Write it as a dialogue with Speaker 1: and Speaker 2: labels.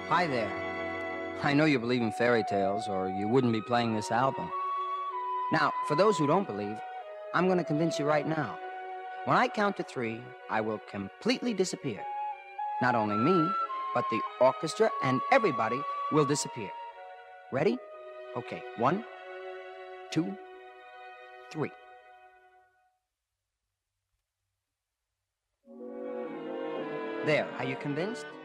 Speaker 1: Hi there. I know you believe in fairy tales, or you wouldn't be playing this album. Now, for those who don't believe, I'm going to convince you right now. When I count to 3, I will completely disappear. Not only me, but the orchestra and everybody will disappear. Ready? Okay, 1, 2, 3. There, are you convinced?